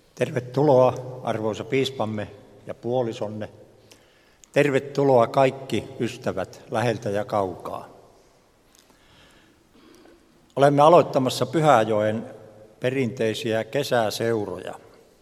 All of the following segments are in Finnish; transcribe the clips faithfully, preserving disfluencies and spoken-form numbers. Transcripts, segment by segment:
Tervetuloa arvoisa piispamme ja puolisonne. Tervetuloa kaikki ystävät läheltä ja kaukaa. Olemme aloittamassa Pyhäjoen perinteisiä kesäseuroja.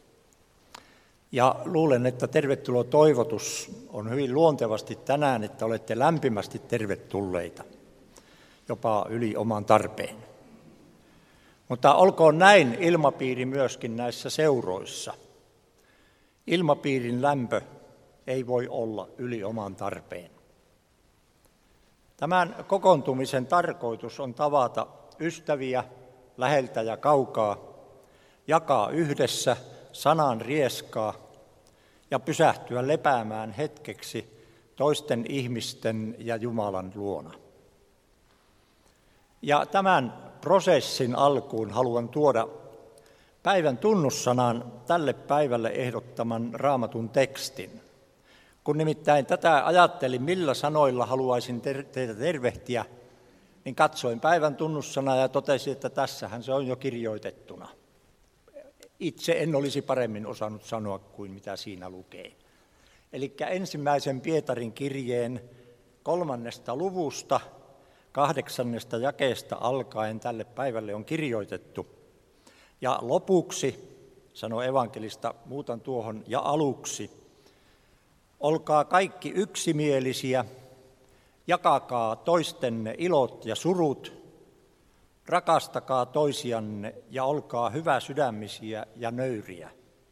Ja luulen, että tervetulo toivotus on hyvin luontevasti tänään, että olette lämpimästi tervetulleita, jopa yli oman tarpeen. Mutta olkoon näin ilmapiiri myöskin näissä seuroissa. Ilmapiirin lämpö ei voi olla yli oman tarpeen. Tämän kokoontumisen tarkoitus on tavata ystäviä läheltä ja kaukaa, jakaa yhdessä sanan rieskaa ja pysähtyä lepäämään hetkeksi toisten ihmisten ja Jumalan luona. Ja tämän prosessin alkuun haluan tuoda päivän tunnussanan tälle päivälle ehdottaman Raamatun tekstin. Kun nimittäin tätä ajattelin, millä sanoilla haluaisin ter- teitä tervehtiä, niin katsoin päivän tunnussanaa ja totesin, että tässähän se on jo kirjoitettuna. Itse en olisi paremmin osannut sanoa kuin mitä siinä lukee. Eli ensimmäisen Pietarin kirjeen kolmannesta luvusta, kahdeksannesta jakeesta alkaen tälle päivälle on kirjoitettu. Ja lopuksi, sanoo evankelista, muutan tuohon ja aluksi, olkaa kaikki yksimielisiä, jakakaa toistenne ilot ja surut, rakastakaa toisianne ja olkaa hyväsydämisiä ja nöyriä.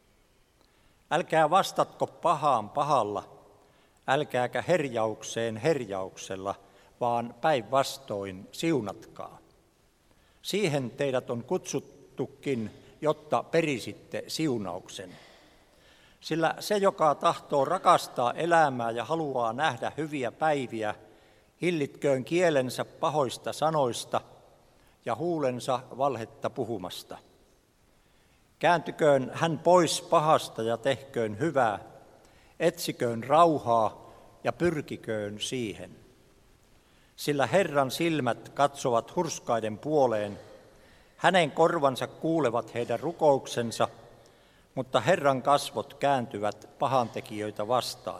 Älkää vastatko pahaan pahalla, älkääkä herjaukseen herjauksella, vaan päinvastoin siunatkaa. Siihen teidät on kutsuttukin, jotta perisitte siunauksen. Sillä se, joka tahtoo rakastaa elämää ja haluaa nähdä hyviä päiviä, hillitköön kielensä pahoista sanoista ja huulensa valhetta puhumasta. Kääntyköön hän pois pahasta ja tehköön hyvää, etsiköön rauhaa ja pyrkiköön siihen. Sillä Herran silmät katsovat hurskaiden puoleen, hänen korvansa kuulevat heidän rukouksensa, mutta Herran kasvot kääntyvät pahantekijöitä vastaan.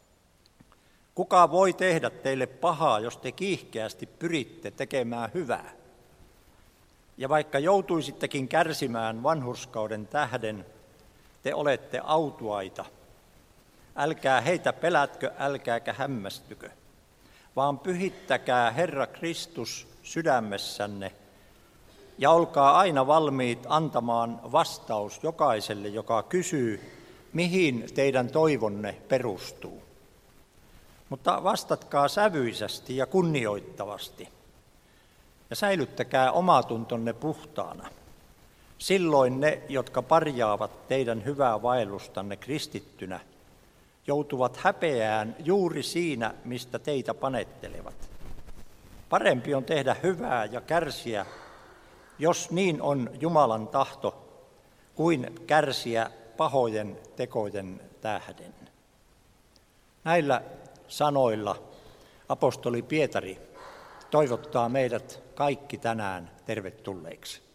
Kuka voi tehdä teille pahaa, jos te kiihkeästi pyritte tekemään hyvää? Ja vaikka joutuisittekin kärsimään vanhurskauden tähden, te olette autuaita. Älkää heitä pelätkö, älkääkä hämmästykö, vaan pyhittäkää Herra Kristus sydämessänne ja olkaa aina valmiit antamaan vastaus jokaiselle, joka kysyy, mihin teidän toivonne perustuu. Mutta vastatkaa sävyisesti ja kunnioittavasti ja säilyttäkää omatuntonne puhtaana. Silloin ne, jotka parjaavat teidän hyvää vaellustanne kristittynä, joutuvat häpeään juuri siinä, mistä teitä panettelevat. Parempi on tehdä hyvää ja kärsiä, jos niin on Jumalan tahto, kuin kärsiä pahojen tekojen tähden. Näillä sanoilla apostoli Pietari toivottaa meidät kaikki tänään tervetulleiksi.